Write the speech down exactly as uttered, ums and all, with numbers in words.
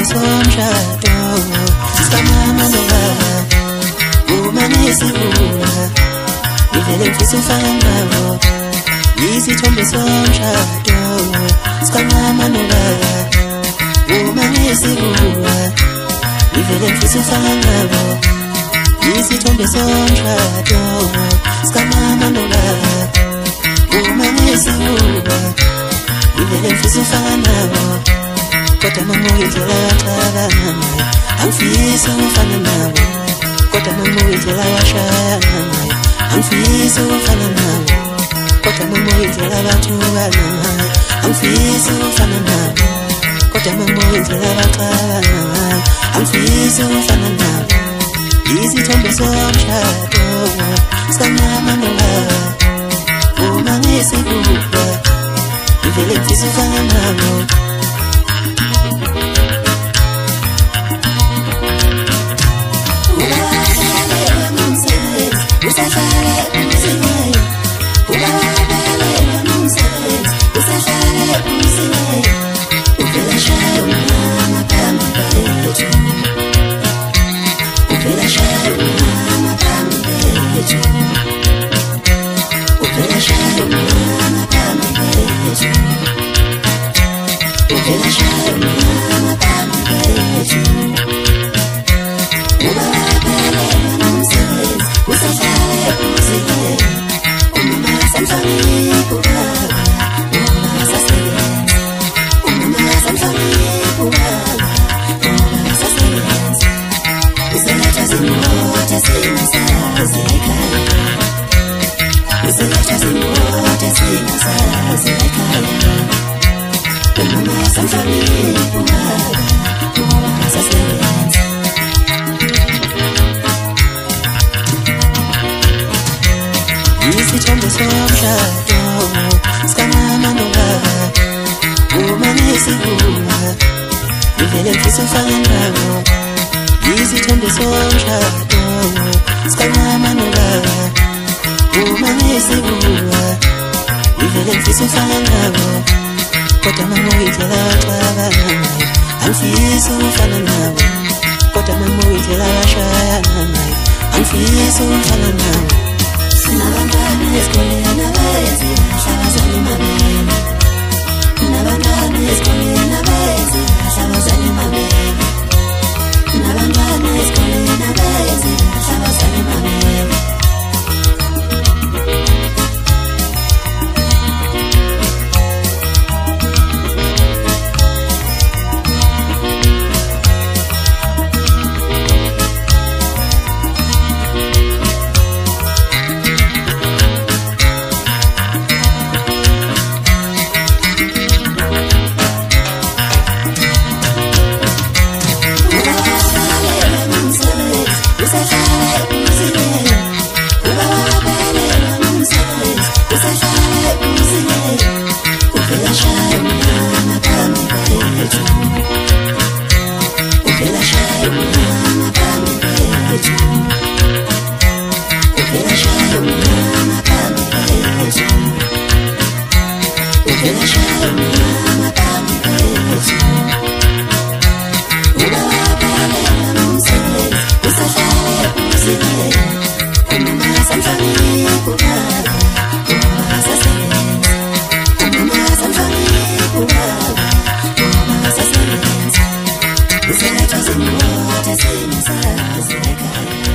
somshado sikamama nobaba uma ngisivula ngivele ngifisa ufana nabo yisithombe somshado sikamama nobaba uma ngisivula ngivele ngifisa ufana nabo yisithombe somshado sikamama nobaba uma ngisivula ngivele ngifisa ufana nabo kodwa mama uyindlela yaqala naye angifisa ufana nabo kodwa mama uyindlela yashayana naye angifisa ufana nabo kodwa mama uyindlela bathuka naye angifisa ufana nabo kodwa mama uyindlela yaqala naye angifisa ufana nabo yisithombe somshado sikamama nobaba uma ngisivula ngivele ngifisa ufana nabo Yisithombe somshado sikamama nobaba uma ngisivula ngivele ngifisa ufana nabo yisithombe somshado sikamama nobaba uma ngisivula ngivele ngifisa ufana nabo kodwa mama uyindlela yaqala naye angifisa ufana nabo kodwa mama uyindlela yashayana naye angifisa ufana nabo Nabantwana esikoleni abayenzi abazali mabele Nabantwana esikoleni abayenzi abazali mabele Nabantwana esikoleni abayenzi abazali mabele It's like